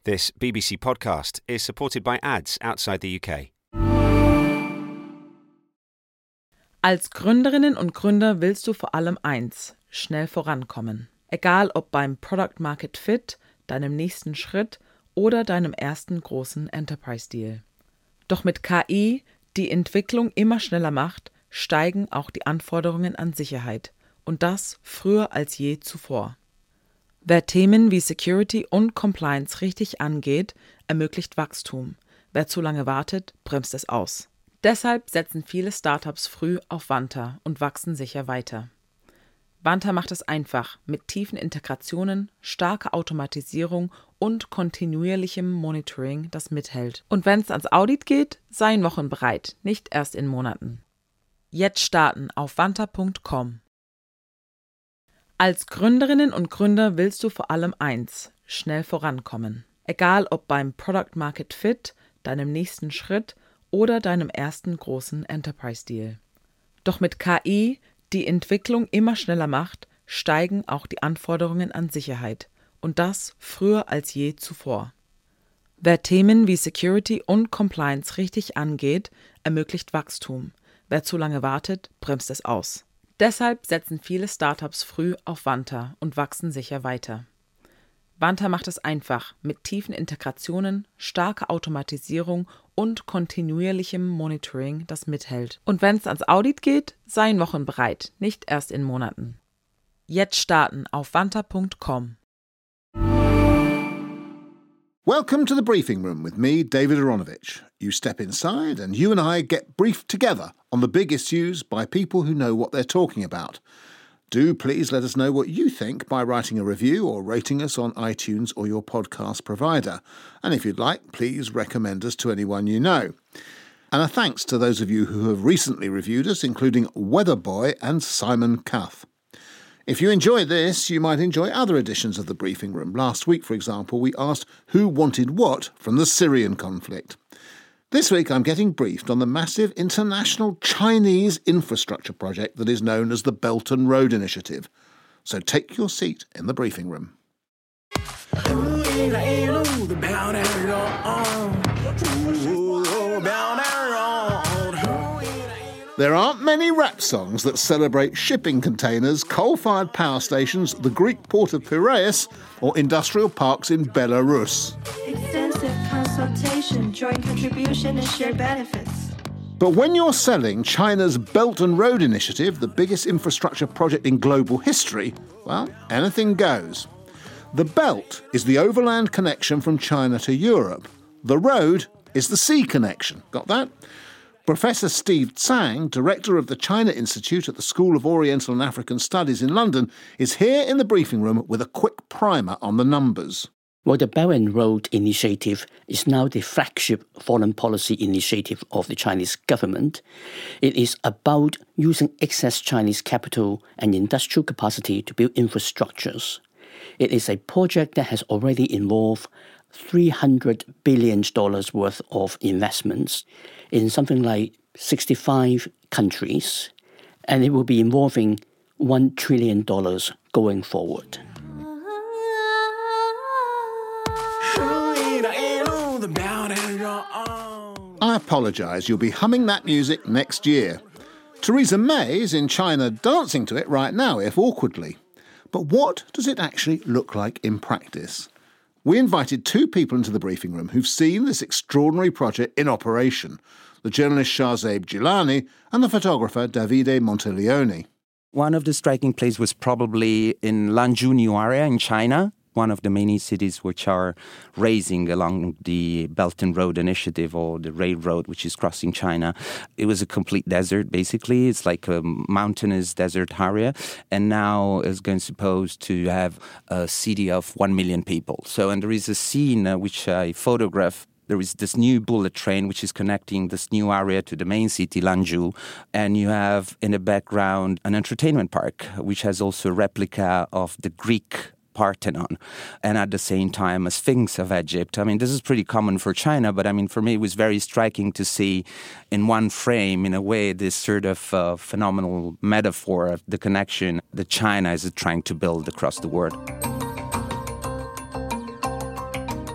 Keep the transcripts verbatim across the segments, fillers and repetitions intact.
This B B C podcast is supported by ads outside the U K. Als Gründerinnen und Gründer willst du vor allem eins: schnell vorankommen. Egal ob beim Product Market Fit, deinem nächsten Schritt oder deinem ersten großen Enterprise-Deal. Doch mit K I, die Entwicklung immer schneller macht, steigen auch die Anforderungen an Sicherheit. Und das früher als je zuvor. Wer Themen wie Security und Compliance richtig angeht, ermöglicht Wachstum. Wer zu lange wartet, bremst es aus. Deshalb setzen viele Startups früh auf Vanta und wachsen sicher weiter. Vanta macht es einfach mit tiefen Integrationen, starker Automatisierung und kontinuierlichem Monitoring, das mithält. Und wenn es ans Audit geht, seien Wochen bereit, nicht erst in Monaten. Jetzt starten auf vanta punkt com. Als Gründerinnen und Gründer willst du vor allem eins: schnell vorankommen. Egal ob beim Product Market Fit, deinem nächsten Schritt oder deinem ersten großen Enterprise-Deal. Doch mit K I, die Entwicklung immer schneller macht, steigen auch die Anforderungen an Sicherheit. Und das früher als je zuvor. Wer Themen wie Security und Compliance richtig angeht, ermöglicht Wachstum. Wer zu lange wartet, bremst es aus. Deshalb setzen viele Startups früh auf Vanta und wachsen sicher weiter. Vanta macht es einfach mit tiefen Integrationen, starker Automatisierung und kontinuierlichem Monitoring, das mithält. Und wenn es ans Audit geht, seien Wochen bereit, nicht erst in Monaten. Jetzt starten auf vanta punkt com. Welcome to the Briefing Room with me, David Aronovich. You step inside and you and I get briefed together on the big issues by people who know what they're talking about. Do please let us know what you think by writing a review or rating us on iTunes or your podcast provider. And if you'd like, please recommend us to anyone you know. And a thanks to those of you who have recently reviewed us, including Weatherboy and Simon Cuff. If you enjoy this, you might enjoy other editions of the Briefing Room. Last week, for example, we asked who wanted what from the Syrian conflict. This week I'm getting briefed on the massive international Chinese infrastructure project that is known as the Belt and Road Initiative. So take your seat in the Briefing Room. There aren't many rap songs that celebrate shipping containers, coal-fired power stations, the Greek port of Piraeus, or industrial parks in Belarus. Extensive consultation, joint contribution and shared benefits. But when you're selling China's Belt and Road Initiative, the biggest infrastructure project in global history, well, anything goes. The Belt is the overland connection from China to Europe. The road is the sea connection. Got that? Professor Steve Tsang, director of the China Institute at the School of Oriental and African Studies in London, is here in the briefing room with a quick primer on the numbers. Well, the Belt and Road Initiative is now the flagship foreign policy initiative of the Chinese government. It is about using excess Chinese capital and industrial capacity to build infrastructures. It is a project that has already involved three hundred billion dollars worth of investments in something like sixty-five countries, and it will be involving one trillion dollars going forward. I apologise, you'll be humming that music next year. Theresa May is in China dancing to it right now, if awkwardly. But what does it actually look like in practice? We invited two people into the briefing room who've seen this extraordinary project in operation, the journalist Shahzaid Gilani and the photographer Davide Monteleone. One of the striking places was probably in Lanzhou New Area in China, one of the many cities which are raising along the Belt and Road Initiative, or the railroad which is crossing China. It was a complete desert, basically. It's like a mountainous desert area, and now is going supposed to have a city of one million people. So, and there is a scene uh, which I photographed. There is this new bullet train which is connecting this new area to the main city, Lanzhou. And you have in the background an entertainment park, which has also a replica of the Greek Parthenon, and at the same time a Sphinx of Egypt. I mean, this is pretty common for China, but I mean, for me, it was very striking to see in one frame, in a way, this sort of uh, phenomenal metaphor of the connection that China is trying to build across the world.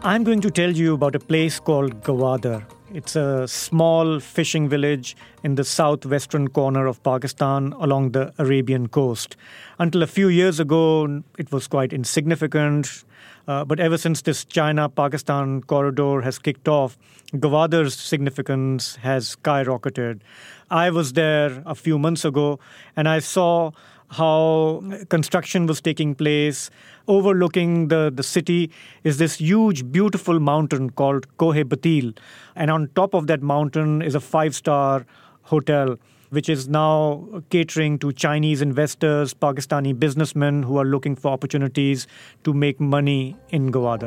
I'm going to tell you about a place called Gwadar. It's a small fishing village in the southwestern corner of Pakistan along the Arabian coast. Until a few years ago, it was quite insignificant. Uh, but ever since this China-Pakistan corridor has kicked off, Gwadar's significance has skyrocketed. I was there a few months ago, and I saw how construction was taking place. Overlooking the, the city is this huge, beautiful mountain called Kohe Batil. And on top of that mountain is a five-star hotel, which is now catering to Chinese investors, Pakistani businessmen who are looking for opportunities to make money in Gwadar.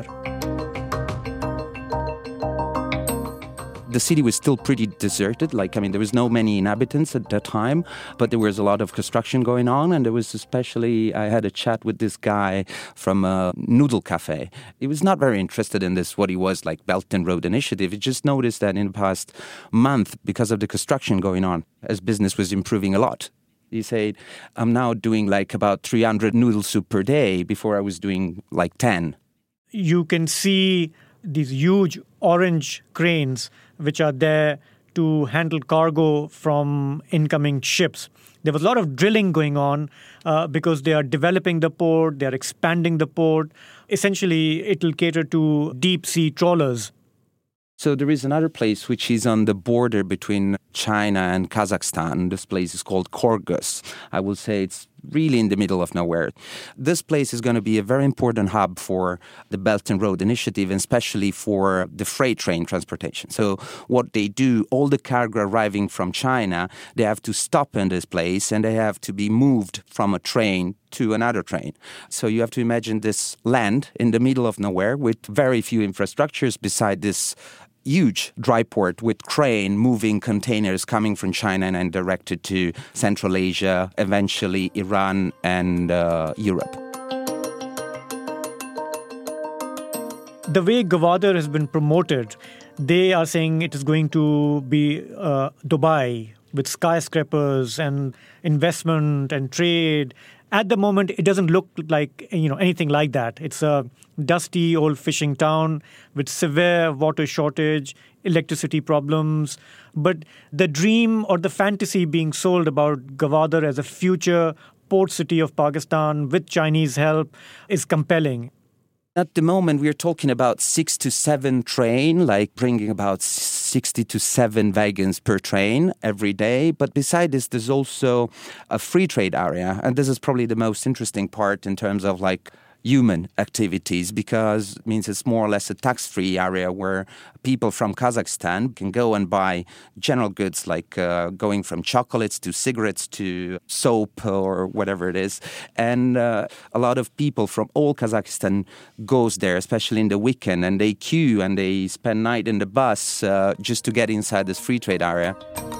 The city was still pretty deserted. Like, I mean, there was no many inhabitants at that time, but there was a lot of construction going on. And there was especially, I had a chat with this guy from a noodle cafe. He was not very interested in this, what he was like Belt and Road Initiative. He just noticed that in the past month, because of the construction going on, as business was improving a lot. He said, I'm now doing like about three hundred noodle soup per day. Before I was doing like ten. You can see these huge orange cranes which are there to handle cargo from incoming ships. There was a lot of drilling going on uh, because they are developing the port, they are expanding the port. Essentially, it will cater to deep-sea trawlers. So there is another place which is on the border between China and Kazakhstan. This place is called Kyrgyz. I will say it's really in the middle of nowhere. This place is going to be a very important hub for the Belt and Road Initiative, and especially for the freight train transportation. So what they do, all the cargo arriving from China, they have to stop in this place and they have to be moved from a train to another train. So you have to imagine this land in the middle of nowhere with very few infrastructures beside this huge dry port with crane moving containers coming from China and then directed to Central Asia, eventually Iran and uh, Europe. The way Gwadar has been promoted, they are saying it is going to be uh, Dubai with skyscrapers and investment and trade. At the moment, it doesn't look like, you know, anything like that. It's a dusty old fishing town with severe water shortage, electricity problems. But the dream or the fantasy being sold about Gwadar as a future port city of Pakistan with Chinese help is compelling. At the moment, we're talking about six to seven train, like bringing about sixty to seven wagons per train every day. But beside this, there's also a free trade area. And this is probably the most interesting part in terms of like human activities, because it means it's more or less a tax-free area where people from Kazakhstan can go and buy general goods like uh, going from chocolates to cigarettes to soap or whatever it is. And uh, a lot of people from all Kazakhstan goes there, especially in the weekend, and they queue and they spend night in the bus uh, just to get inside this free trade area.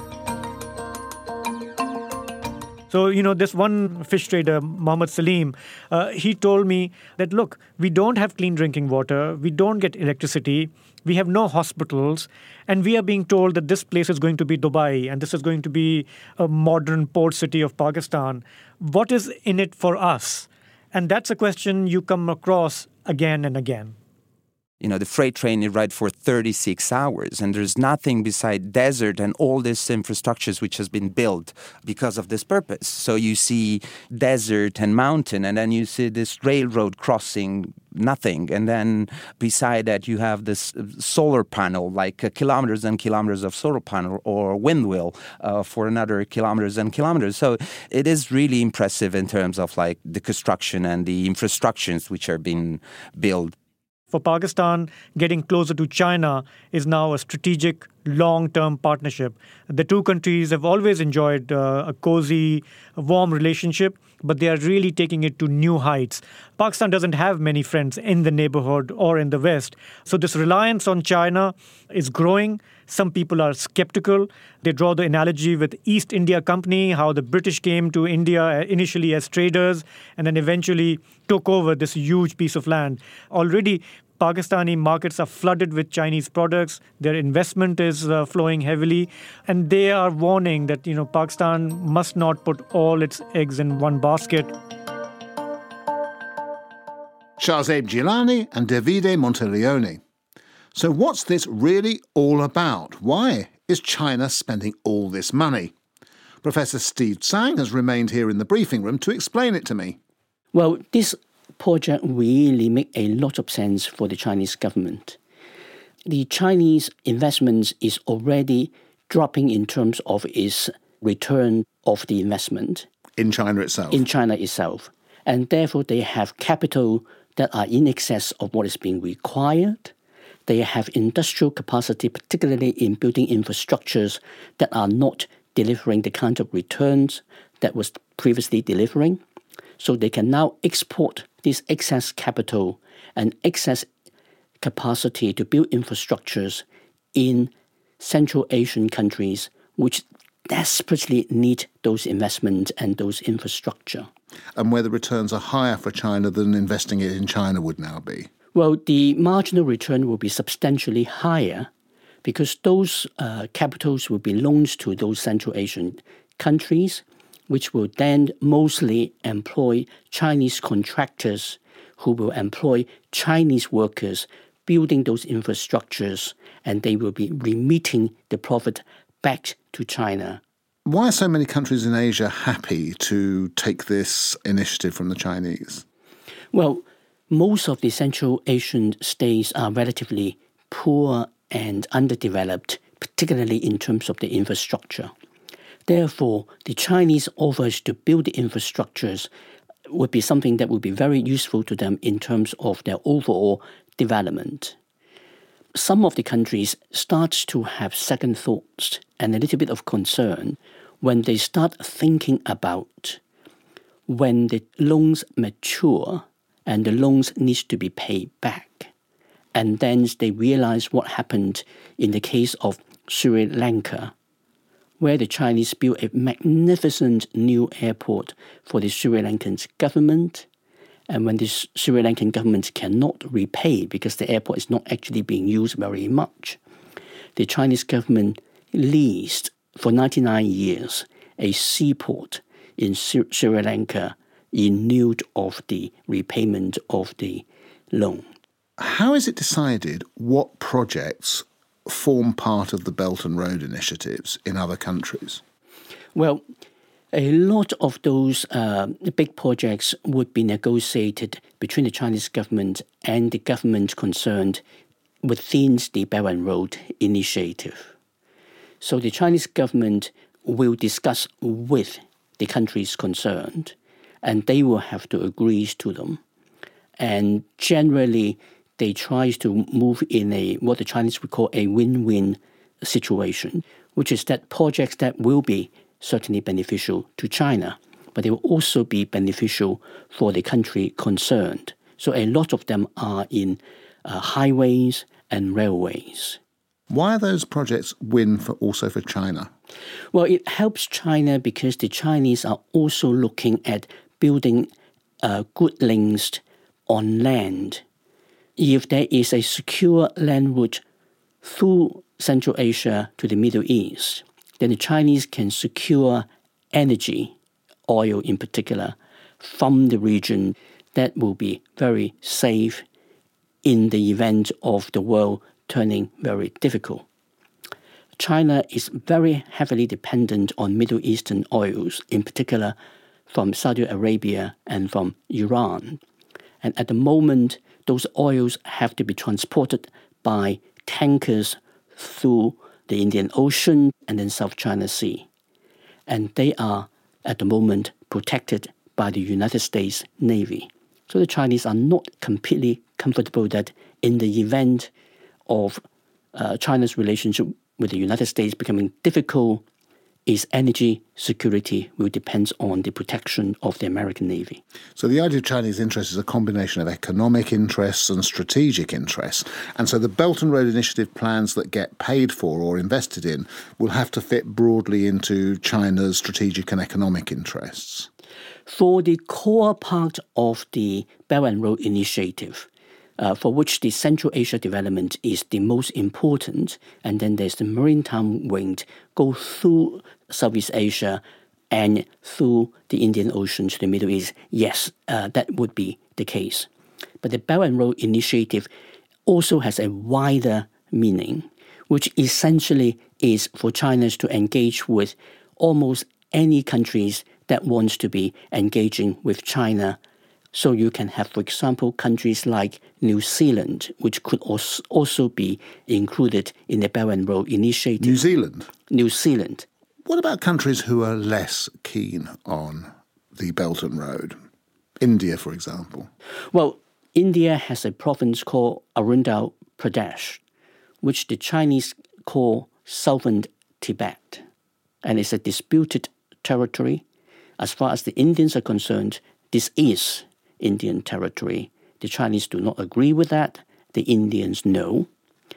So, you know, this one fish trader, Mohammed Salim, uh, he told me that, look, we don't have clean drinking water, we don't get electricity, we have no hospitals, and we are being told that this place is going to be Dubai and this is going to be a modern port city of Pakistan. What is in it for us? And that's a question you come across again and again. You know, the freight train, you ride for thirty-six hours, and there's nothing beside desert and all this infrastructures which has been built because of this purpose. So you see desert and mountain, and then you see this railroad crossing, nothing. And then beside that, you have this solar panel, like uh, kilometers and kilometers of solar panel, or wind wheel uh, for another kilometers and kilometers. So it is really impressive in terms of like the construction and the infrastructures which are being built. For Pakistan, getting closer to China is now a strategic, long-term partnership. The two countries have always enjoyed uh, a cozy, warm relationship, but they are really taking it to new heights. Pakistan doesn't have many friends in the neighborhood or in the West, so this reliance on China is growing. Some people are skeptical. They draw the analogy with East India Company, how the British came to India initially as traders and then eventually took over this huge piece of land. Already, Pakistani markets are flooded with Chinese products. Their investment is uh, flowing heavily. And they are warning that, you know, Pakistan must not put all its eggs in one basket. Shahzaid Jilani and Davide Monteleone. So what's this really all about? Why is China spending all this money? Professor Steve Tsang has remained here in the briefing room to explain it to me. Well, this project really makes a lot of sense for the Chinese government. The Chinese investments is already dropping in terms of its return of the investment. In China itself? In China itself. And therefore they have capital that are in excess of what is being required. They have industrial capacity, particularly in building infrastructures that are not delivering the kind of returns that was previously delivering. So they can now export this excess capital and excess capacity to build infrastructures in Central Asian countries which desperately need those investments and those infrastructure. And where the returns are higher for China than investing it in China would now be? Well, the marginal return will be substantially higher because those uh, capitals will be loans to those Central Asian countries, which will then mostly employ Chinese contractors who will employ Chinese workers building those infrastructures, and they will be remitting the profit back to China. Why are so many countries in Asia happy to take this initiative from the Chinese? Well, most of the Central Asian states are relatively poor and underdeveloped, particularly in terms of the infrastructure. Therefore, the Chinese offers to build the infrastructures would be something that would be very useful to them in terms of their overall development. Some of the countries start to have second thoughts and a little bit of concern when they start thinking about when the loans mature and the loans need to be paid back. And then they realize what happened in the case of Sri Lanka, where the Chinese built a magnificent new airport for the Sri Lankan government. And when the Sri Lankan government cannot repay because the airport is not actually being used very much, the Chinese government leased for ninety-nine years a seaport in Sri Lanka in lieu of the repayment of the loan. How is it decided what projects form part of the Belt and Road initiatives in other countries? Well, a lot of those uh, big projects would be negotiated between the Chinese government and the government concerned within the Belt and Road initiative. So the Chinese government will discuss with the countries concerned, and they will have to agree to them. And generally, they try to move in a what the Chinese would call a win-win situation, which is that projects that will be certainly beneficial to China, but they will also be beneficial for the country concerned. So a lot of them are in uh, highways and railways. Why are those projects win for also for China? Well, it helps China because the Chinese are also looking at building uh, good links on land. If there is a secure land route through Central Asia to the Middle East, then the Chinese can secure energy, oil in particular, from the region that will be very safe in the event of the world turning very difficult. China is very heavily dependent on Middle Eastern oils, in particular from Saudi Arabia and from Iran. And at the moment, those oils have to be transported by tankers through the Indian Ocean and then South China Sea. And they are, at the moment, protected by the United States Navy. So the Chinese are not completely comfortable that in the event of uh, China's relationship with the United States becoming difficult, its energy security will depend on the protection of the American Navy. So the idea of Chinese interests is a combination of economic interests and strategic interests. And so the Belt and Road Initiative plans that get paid for or invested in will have to fit broadly into China's strategic and economic interests. For the core part of the Belt and Road Initiative, uh, for which the Central Asia development is the most important, and then there's the maritime wing, go through Southeast Asia and through the Indian Ocean to the Middle East, yes, uh, that would be the case. But the Belt and Road Initiative also has a wider meaning, which essentially is for China to engage with almost any countries that wants to be engaging with China. So you can have, for example, countries like New Zealand, which could also be included in the Belt and Road Initiative. New Zealand? New Zealand. What about countries who are less keen on the Belt and Road? India, for example. Well, India has a province called Arunachal Pradesh, which the Chinese call Southern Tibet. And it's a disputed territory. As far as the Indians are concerned, this is Indian territory. The Chinese do not agree with that. The Indians know.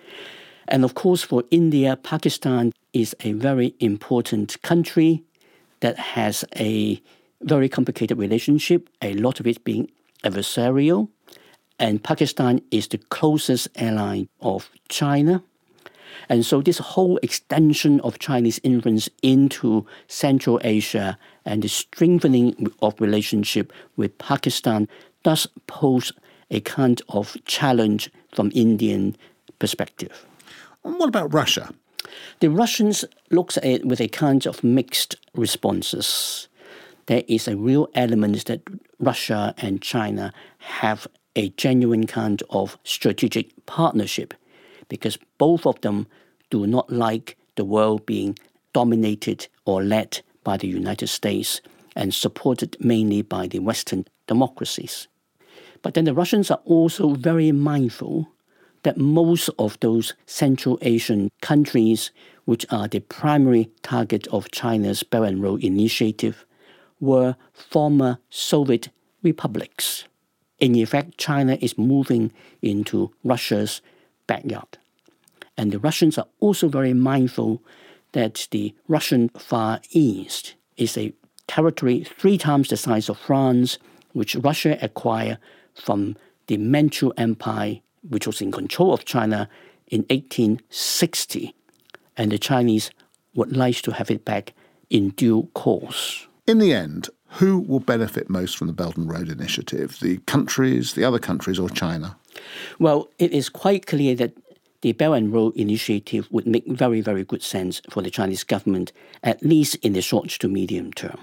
And of course, for India, Pakistan is a very important country that has a very complicated relationship, a lot of it being adversarial. And Pakistan is the closest ally of China. And so this whole extension of Chinese influence into Central Asia and the strengthening of relationship with Pakistan does pose a kind of challenge from Indian perspective. And what about Russia? The Russians look at it with a kind of mixed responses. There is a real element that Russia and China have a genuine kind of strategic partnership, because both of them do not like the world being dominated or led by the United States and supported mainly by the Western democracies. But then the Russians are also very mindful that most of those Central Asian countries, which are the primary target of China's Belt and Road Initiative, were former Soviet republics. In effect, China is moving into Russia's backyard. And the Russians are also very mindful that the Russian Far East is a territory three times the size of France, which Russia acquired from the Manchu Empire, which was in control of China in eighteen sixty. And the Chinese would like to have it back in due course. In the end, who will benefit most from the Belt and Road Initiative? The countries, the other countries, or China? Well, it is quite clear that the Belt and Road Initiative would make very, very good sense for the Chinese government, at least in the short to medium term.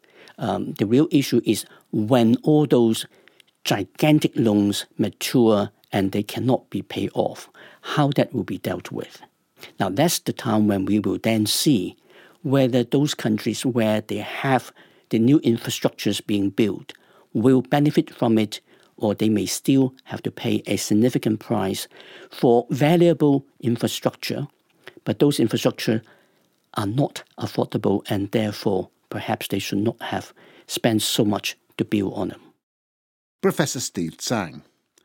Um, the real issue is when all those gigantic loans mature and they cannot be paid off, how that will be dealt with. Now, that's the time when we will then see whether those countries where they have the new infrastructures being built will benefit from it, or they may still have to pay a significant price for valuable infrastructure, but those infrastructure are not affordable, and therefore perhaps they should not have spent so much to build on them. Professor Steve Tsang.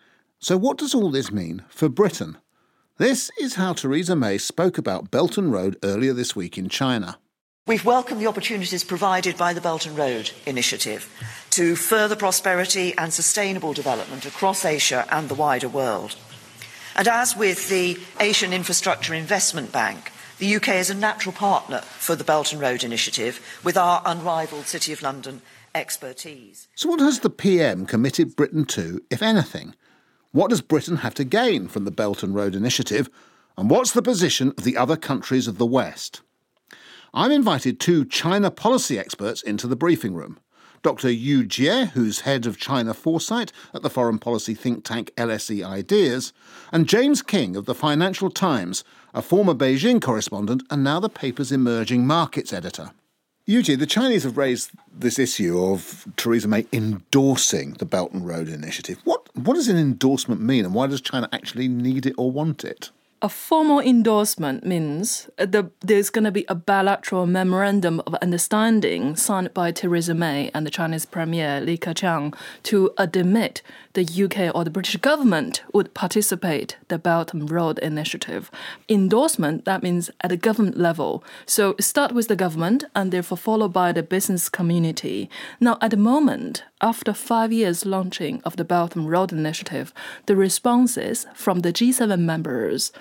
So what does all this mean for Britain? This is how Theresa May spoke about Belt and Road earlier this week in China. We've welcomed the opportunities provided by the Belt and Road Initiative to further prosperity and sustainable development across Asia and the wider world. And as with the Asian Infrastructure Investment Bank, the U K is a natural partner for the Belt and Road Initiative with our unrivalled City of London expertise. So what has the P M committed Britain to, if anything? What does Britain have to gain from the Belt and Road Initiative? And what's the position of the other countries of the West? I've invited two China policy experts into the briefing room. Doctor Yu Jie, who's head of China Foresight at the foreign policy think tank L S E Ideas, and James King of the Financial Times, a former Beijing correspondent and now the paper's emerging markets editor. Yu Jie, the Chinese have raised this issue of Theresa May endorsing the Belt and Road Initiative. What, what does an endorsement mean, and why does China actually need it or want it? A formal endorsement means the, there's going to be a bilateral memorandum of understanding signed by Theresa May and the Chinese Premier Li Keqiang to admit the U K or the British government would participate in the Belt and Road Initiative. Endorsement, that means at the government level. So start with the government and therefore followed by the business community. Now, at the moment, after five years launching of the Belt and Road Initiative, the responses from the G seven members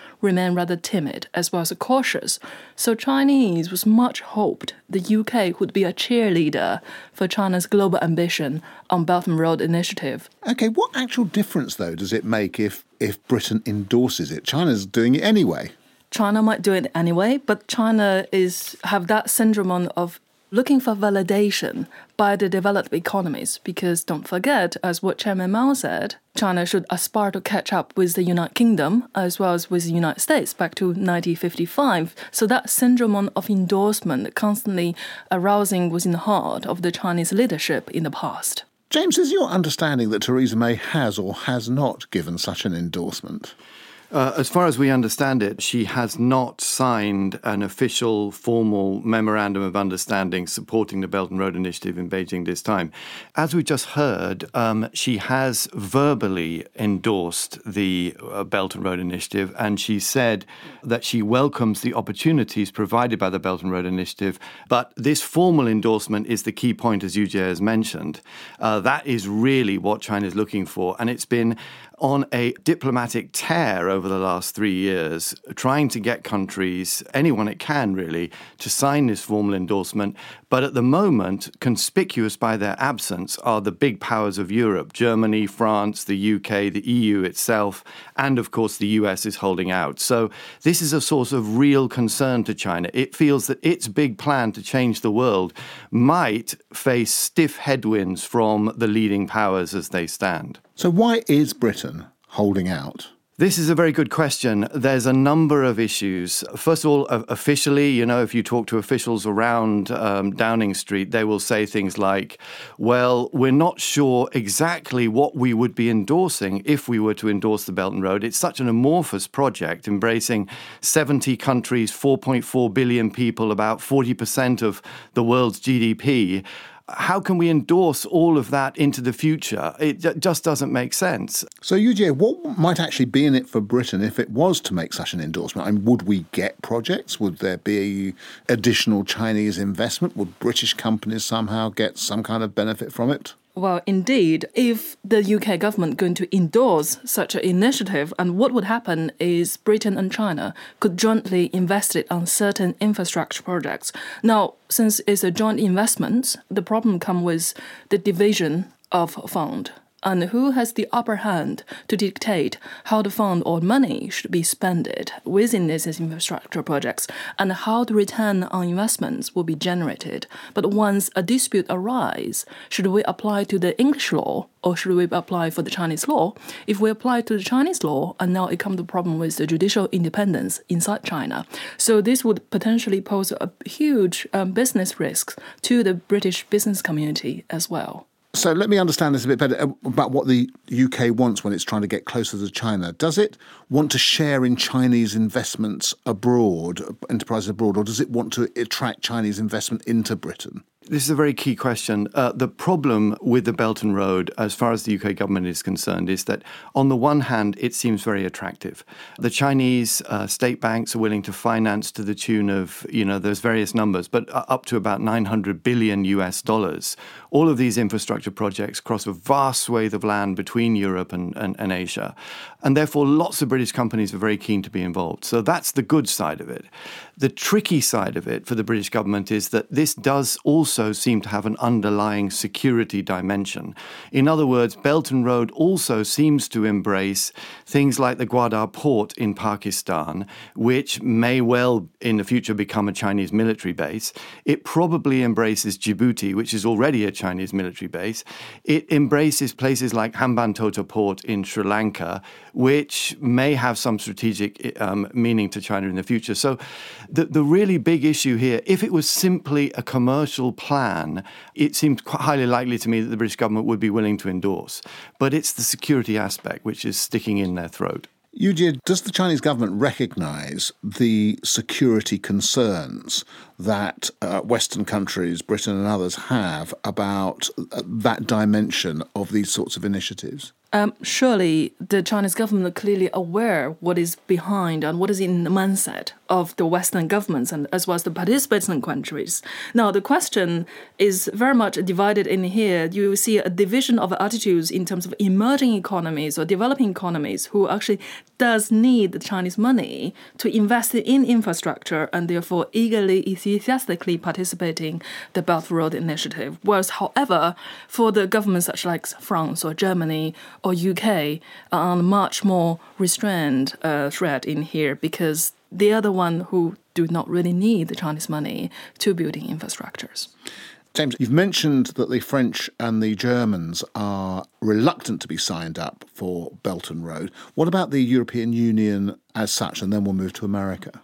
remain rather timid as well as cautious. So Chinese was much hoped the U K would be a cheerleader for China's global ambition on Belt and Road Initiative. OK, what actual difference, though, does it make if, if Britain endorses it? China's doing it anyway. China might do it anyway, but China is have that syndrome of looking for validation by the developed economies, because don't forget, as what Chairman Mao said, China should aspire to catch up with the United Kingdom as well as with the United States back to nineteen fifty-five. So that syndrome of endorsement constantly arousing within the heart of the Chinese leadership in the past. James, is your understanding that Theresa May has or has not given such an endorsement? Uh, as far as we understand it, she has not signed an official, formal memorandum of understanding supporting the Belt and Road Initiative in Beijing this time. As we just heard, um, she has verbally endorsed the uh, Belt and Road Initiative, and she said that she welcomes the opportunities provided by the Belt and Road Initiative. But this formal endorsement is the key point, as Yujie has mentioned. Uh, that is really what China is looking for, and it's been on a diplomatic tear over the last three years, trying to get countries, anyone it can really, to sign this formal endorsement. But at the moment, conspicuous by their absence are the big powers of Europe, Germany, France, the U K, the E U itself, and of course the U S is holding out. So this is a source of real concern to China. It feels that its big plan to change the world might face stiff headwinds from the leading powers as they stand. So why is Britain holding out? This is a very good question. There's a number of issues. First of all, officially, you know, if you talk to officials around um, Downing Street, they will say things like, well, we're not sure exactly what we would be endorsing if we were to endorse the Belt and Road. It's such an amorphous project, embracing seventy countries, four point four billion people, about forty percent of the world's G D P. How can we endorse all of that into the future? It just doesn't make sense. So, Yujie, what might actually be in it for Britain if it was to make such an endorsement? I mean, would we get projects? Would there be additional Chinese investment? Would British companies somehow get some kind of benefit from it? Well, indeed, if the U K government going to endorse such an initiative, and what would happen is Britain and China could jointly invest it on certain infrastructure projects. Now, since it's a joint investment, the problem comes with the division of fund. And who has the upper hand to dictate how the fund or money should be spent within these infrastructure projects and how the return on investments will be generated. But once a dispute arises, should we apply to the English law or should we apply for the Chinese law? If we apply to the Chinese law, and now it comes to the problem with the judicial independence inside China. So this would potentially pose a huge um, business risk to the British business community as well. So let me understand this a bit better about what the U K wants when it's trying to get closer to China. Does it want to share in Chinese investments abroad, enterprises abroad, or does it want to attract Chinese investment into Britain? This is a very key question. Uh, the problem with the Belt and Road, as far as the U K government is concerned, is that on the one hand, it seems very attractive. The Chinese uh, state banks are willing to finance to the tune of, you know, there's various numbers, but up to about nine hundred billion U S dollars. All of these infrastructure projects cross a vast swathe of land between Europe and, and, and Asia. And therefore, lots of British companies are very keen to be involved. So that's the good side of it. The tricky side of it for the British government is that this does also seem to have an underlying security dimension. In other words, Belt and Road also seems to embrace things like the Gwadar port in Pakistan, which may well in the future become a Chinese military base. It probably embraces Djibouti, which is already a Chinese military base. It embraces places like Hambantota port in Sri Lanka, which may have some strategic um, meaning to China in the future. So the, the really big issue here, if it was simply a commercial plan, it seemed quite highly likely to me that the British government would be willing to endorse. But it's the security aspect which is sticking in their throat. Yujie, does the Chinese government recognise the security concerns that uh, Western countries, Britain and others, have about uh, that dimension of these sorts of initiatives? Um, surely the Chinese government are clearly aware what is behind and what is in the mindset of the Western governments and as well as the participating countries. Now, the question is very much divided in here. You see a division of attitudes in terms of emerging economies or developing economies who actually does need the Chinese money to invest in infrastructure and therefore eagerly, enthusiastically participating the Belt and Road Initiative. Whereas, however, for the governments such like France or Germany or U K are on a much more restrained uh, thread in here because they are the one who do not really need the Chinese money to building infrastructures. James, you've mentioned that the French and the Germans are reluctant to be signed up for Belt and Road. What about the European Union as such? And then we'll move to America.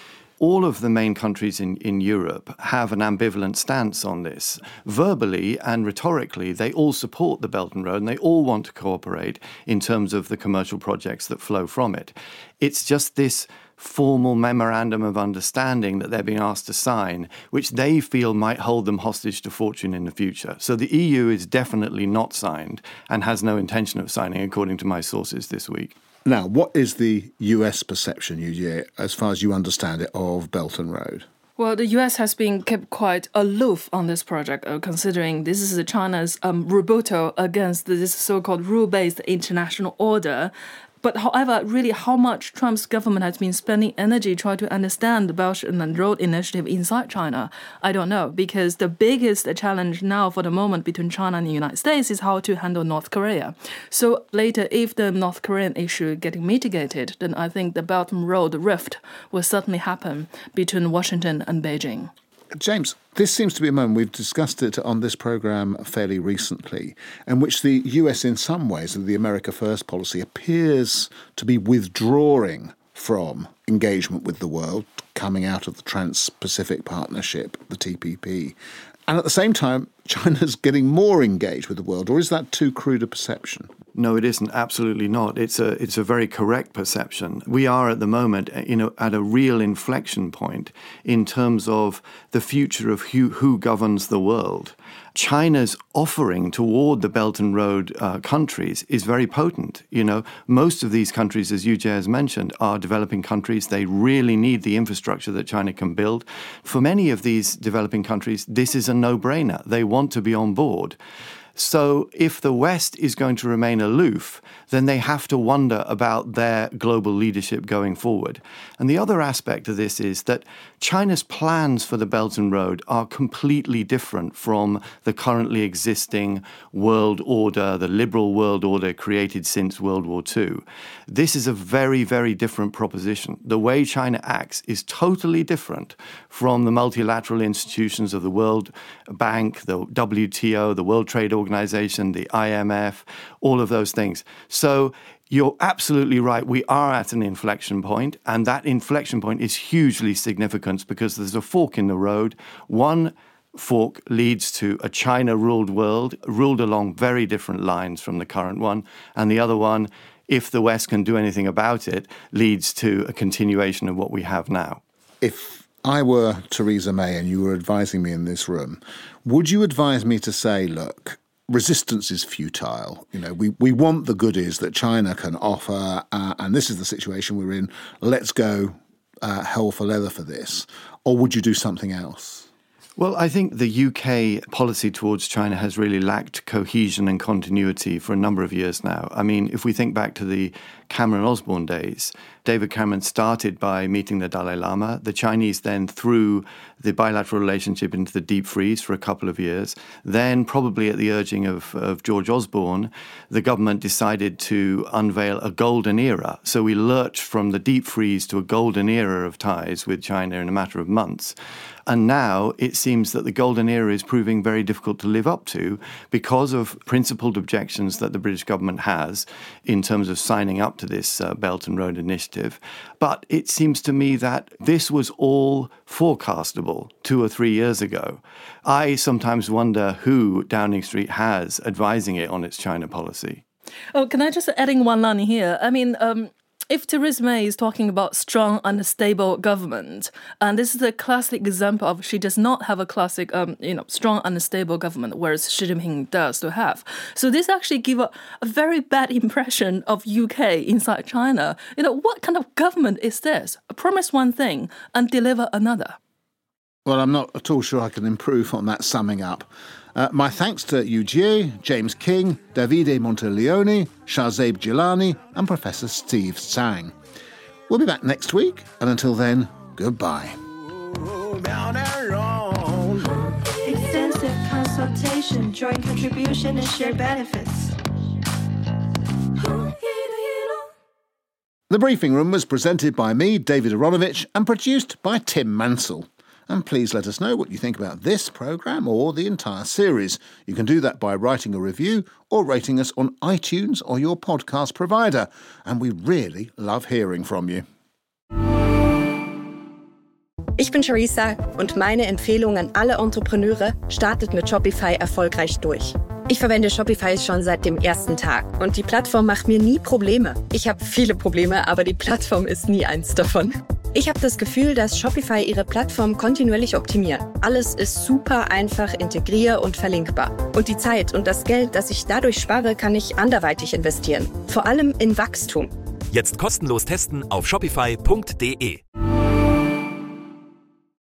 All of the main countries in, in Europe have an ambivalent stance on this. Verbally and rhetorically, they all support the Belt and Road and they all want to cooperate in terms of the commercial projects that flow from it. It's just this formal memorandum of understanding that they're being asked to sign, which they feel might hold them hostage to fortune in the future. So the E U is definitely not signed and has no intention of signing, according to my sources this week. Now, what is the U S perception, Yujie, as far as you understand it, of Belt and Road? Well, the U S has been kept quite aloof on this project, uh, considering this is China's um, rebuttal against this so-called rule-based international order. But however, really how much Trump's government has been spending energy trying to understand the Belt and Road Initiative inside China, I don't know, because the biggest challenge now for the moment between China and the United States is how to handle North Korea. So later, if the North Korean issue getting mitigated, then I think the Belt and Road rift will certainly happen between Washington and Beijing. James, this seems to be a moment, we've discussed it on this programme fairly recently, in which the U S in some ways, the America First policy, appears to be withdrawing from engagement with the world, coming out of the Trans-Pacific Partnership, the T P P. And at the same time, China's getting more engaged with the world, or is that too crude a perception? No, it isn't. Absolutely not. It's a it's a very correct perception. We are at the moment, you know, at a real inflection point in terms of the future of who, who governs the world. China's offering toward the Belt and Road uh, countries is very potent. You know, most of these countries, as Yujie has mentioned, are developing countries. They really need the infrastructure that China can build. For many of these developing countries, this is a no-brainer. They want to be on board. So if the West is going to remain aloof, then they have to wonder about their global leadership going forward. And the other aspect of this is that China's plans for the Belt and Road are completely different from the currently existing world order, the liberal world order created since World War Two. This is a very, very different proposition. The way China acts is totally different from the multilateral institutions of the World Bank, the W T O, the World Trade Organization, the I M F, all of those things. So you're absolutely right. We are at an inflection point, and that inflection point is hugely significant because there's a fork in the road. One fork leads to a China-ruled world, ruled along very different lines from the current one, and the other one, if the West can do anything about it, leads to a continuation of what we have now. If I were Theresa May and you were advising me in this room, would you advise me to say, look, resistance is futile. You know, we, we want the goodies that China can offer, uh, and this is the situation we're in. Let's go uh, hell for leather for this. Or would you do something else? Well, I think the U K policy towards China has really lacked cohesion and continuity for a number of years now. I mean, if we think back to the Cameron-Osborne days, David Cameron started by meeting the Dalai Lama. The Chinese then threw the bilateral relationship into the deep freeze for a couple of years. Then, probably at the urging of, of George Osborne, the government decided to unveil a golden era. So we lurched from the deep freeze to a golden era of ties with China in a matter of months. And now it seems that the golden era is proving very difficult to live up to because of principled objections that the British government has in terms of signing up to this uh, Belt and Road Initiative. But it seems to me that this was all forecastable two or three years ago. I sometimes wonder who Downing Street has advising it on its China policy. Oh, can I just add in one line here? I mean, um, if Theresa May is talking about strong and stable government, and this is a classic example of she does not have a classic, um, you know, strong and stable government, whereas Xi Jinping does to have. So this actually gives a, a very bad impression of U K inside China. You know, what kind of government is this? Promise one thing and deliver another. Well, I'm not at all sure I can improve on that summing up. Uh, my thanks to Yu Jie, James King, Davide Monteleone, Shahzaib Jilani and Professor Steve Tsang. We'll be back next week, and until then, goodbye. Extensive consultation, joint contribution and shared benefits. The Briefing Room was presented by me, David Aronovich, and produced by Tim Mansell. And please let us know what you think about this programme or the entire series. You can do that by writing a review or rating us on iTunes or your podcast provider. And we really love hearing from you. Ich bin Charissa und meine Empfehlung an alle Entrepreneure, startet mit Shopify erfolgreich durch. Ich verwende Shopify schon seit dem ersten Tag und die Plattform macht mir nie Probleme. Ich habe viele Probleme, aber die Plattform ist nie eins davon. Ich habe das Gefühl, dass Shopify ihre Plattform kontinuierlich optimiert. Alles ist super einfach integrier- und verlinkbar. Und die Zeit und das Geld, das ich dadurch spare, kann ich anderweitig investieren. Vor allem in Wachstum. Jetzt kostenlos testen auf shopify punkt de.